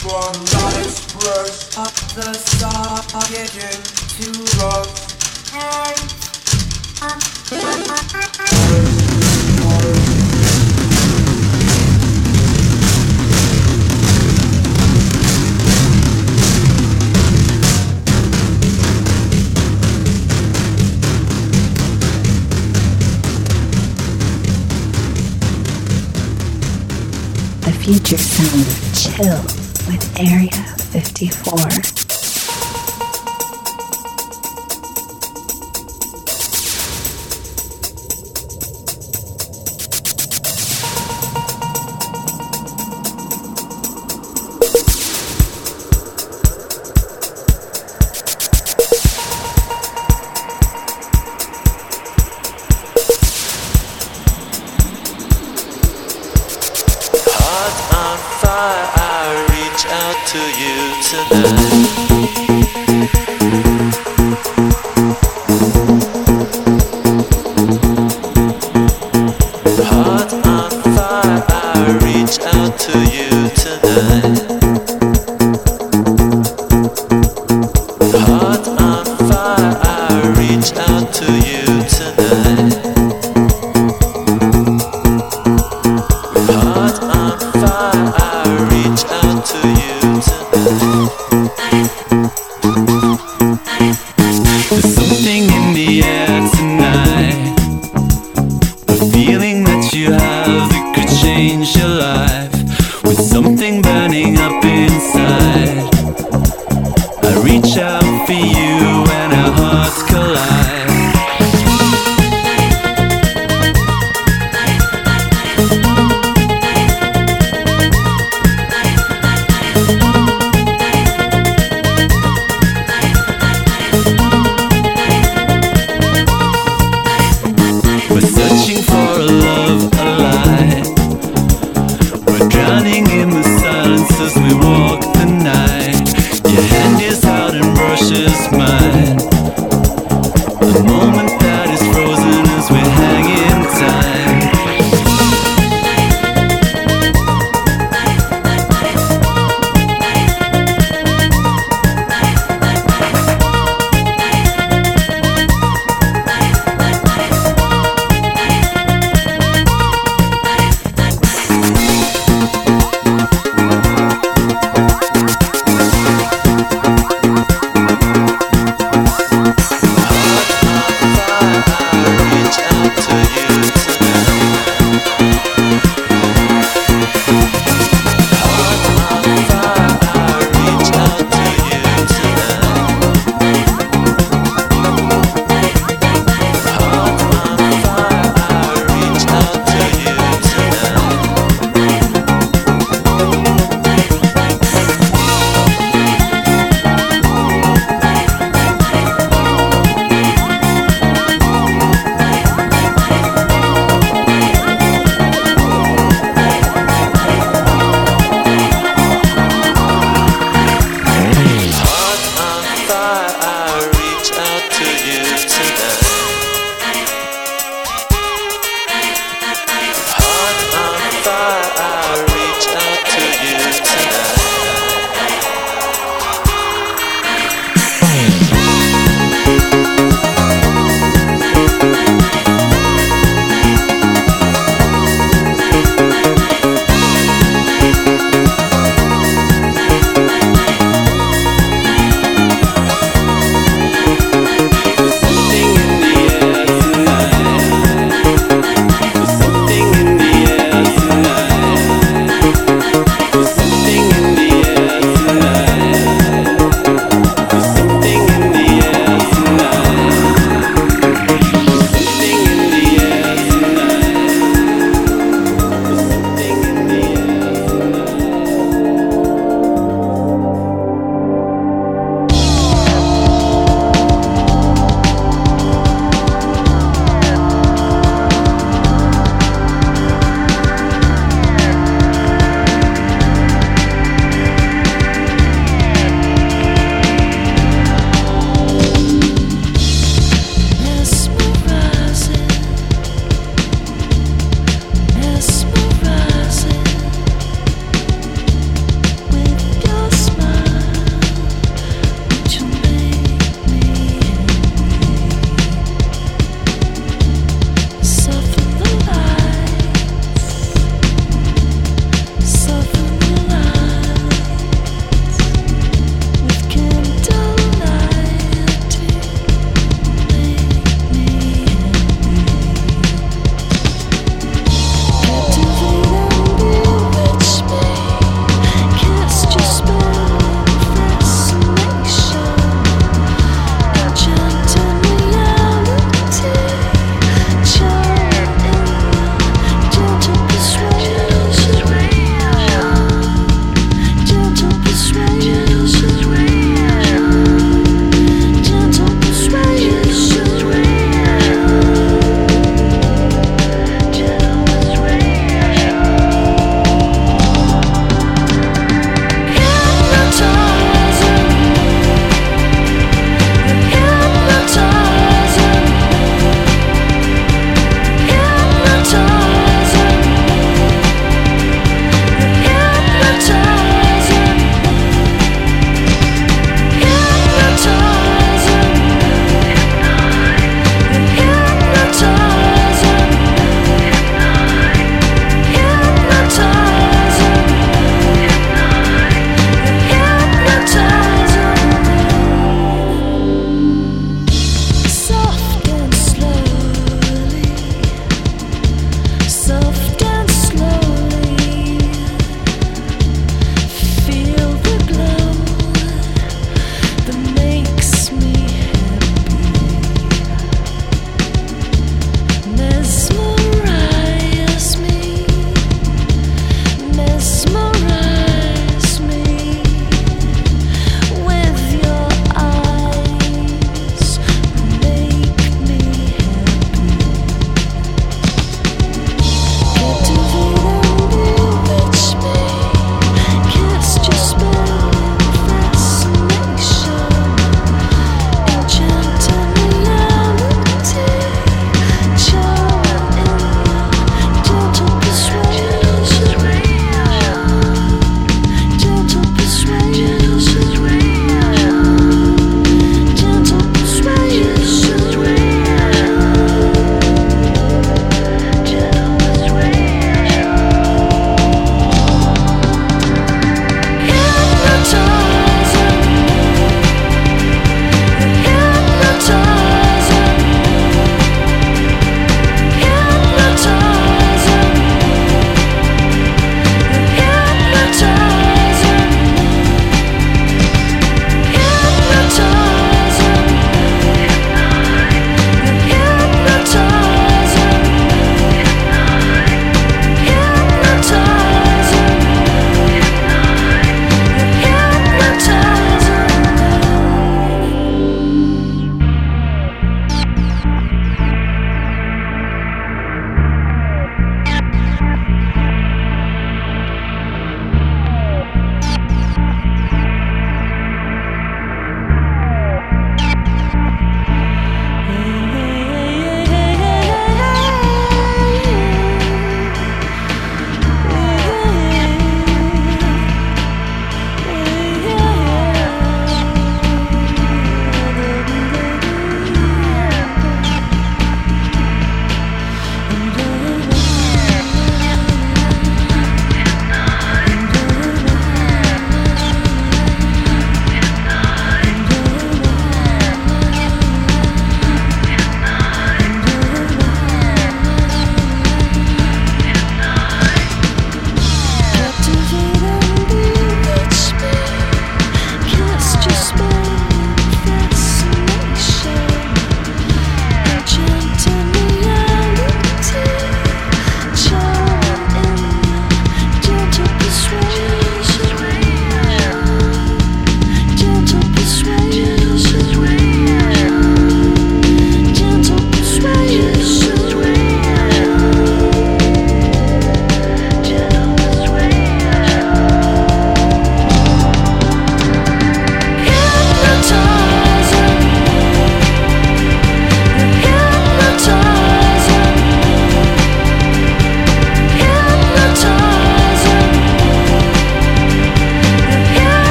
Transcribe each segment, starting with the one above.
from life's brush up the socket into love. The future sound of chill with Area 54. To you tonight. Heart on fire, I reach out to you tonight. Heart on fire, I reach out to you tonight. Heart on fire, I reach out to you tonight. There's something in the air tonight, a feeling that you have that could change your life, with something burning up inside. I reach out for you and our hearts collide. Searching for a love, a light. We're drowning in the silence as we walk.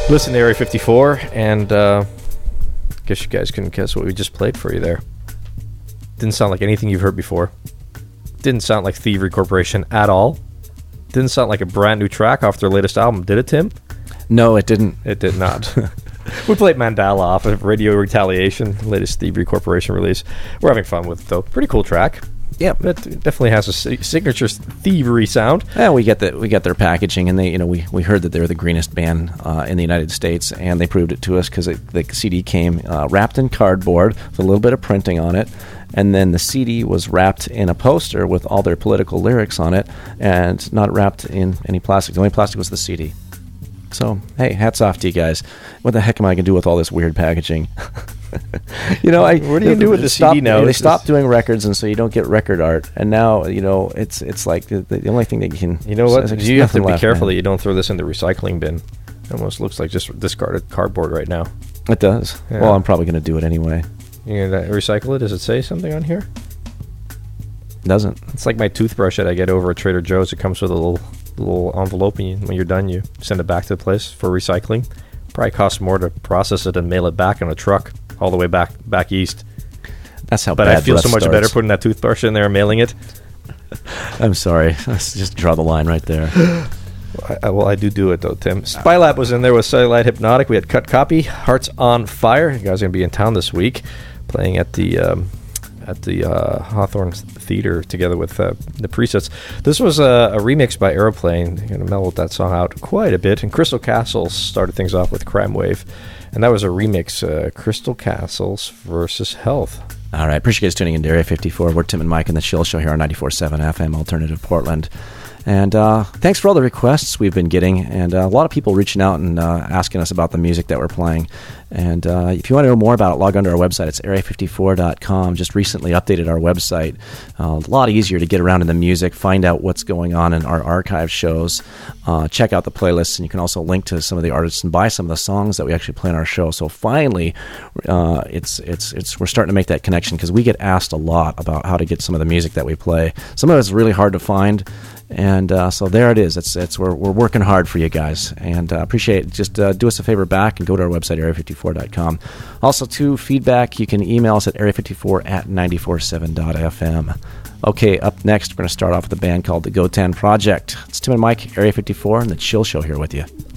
Listen to Area 54, and guess you guys couldn't guess what we just played for you there. Didn't sound like anything you've heard before. Didn't sound like Thievery Corporation at all. Didn't sound like a brand new track off their latest album, did it, Tim? No, it didn't. It did not. We played Mandala off of Radio Retaliation, latest Thievery Corporation release. We're having fun with it, though. Pretty cool track. Yeah, it definitely has a signature thievery sound. Yeah, we get their packaging, and they, we heard that they were the greenest band in the United States, and they proved it to us because the CD came wrapped in cardboard with a little bit of printing on it, and then the CD was wrapped in a poster with all their political lyrics on it, and not wrapped in any plastic. The only plastic was the CD. So, hey, hats off to you guys. What the heck am I going to do with all this weird packaging? What are you do with the CD now? They stopped doing records, and so you don't get record art. And now, it's like the only thing that you can... You know what? You have to be careful that you don't throw this in the recycling bin. It almost looks like just discarded cardboard right now. It does. Yeah. Well, I'm probably going to do it anyway. You're going to recycle it? Does it say something on here? It doesn't. It's like my toothbrush that I get over at Trader Joe's. It comes with a little envelope, and when you're done, you send it back to the place for recycling. Probably costs more to process it and mail it back on a truck all the way back east. That's how but bad I feel so much starts. better putting that toothbrush in there and mailing it. I'm sorry. Let's just draw the line right there. I do it, though, Tim. Spylab was in there with Cellulite Hypnotic. We had Cut Copy, Hearts on Fire. You guys are going to be in town this week, playing at the Hawthorne Theater together with the Presets. This was a remix by Aeroplane. They're going to mellowed that song out quite a bit. And Crystal Castles started things off with Crime Wave. And that was a remix, Crystal Castles versus Health. All right. Appreciate you guys tuning in to Area 54. We're Tim and Mike in the Chill Show here on 94.7 FM Alternative Portland. And thanks for all the requests we've been getting, and a lot of people reaching out and asking us about the music that we're playing. And if you want to know more about it, log on to our website. It's area54.com. Just recently updated our website. A lot easier to get around in the music, find out what's going on in our archive shows, check out the playlists, and you can also link to some of the artists and buy some of the songs that we actually play on our show. So finally, we're starting to make that connection, because we get asked a lot about how to get some of the music that we play. Some of it's really hard to find. And so there it is. We're working hard for you guys, and appreciate it. Just do us a favor back and go to our website, area54.com. Also, to feedback, you can email us at area54@947.fm. Okay, up next, we're going to start off with a band called the Gotan Project. It's Tim and Mike, Area 54, and the Chill Show here with you.